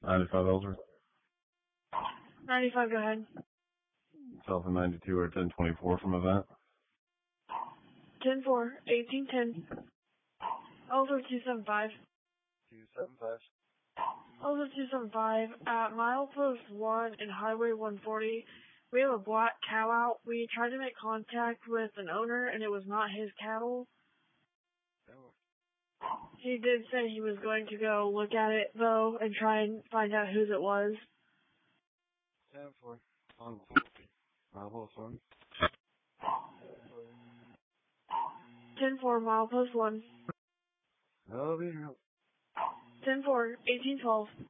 95 Ellsworth. 95, go ahead. Alpha 92 or 1024 from event. 10-4, 1810. Ellsworth 275. 275. Ellsworth 275, at milepost 1 and Highway 140, we have a black cow out. We tried to make contact with an owner, and it was not his cattle. He did say he was going to go look at it, though, and try and find out whose it was. 10-4. On milepost 1. 10-4, milepost 1. I'll be here. 10-4, 1812.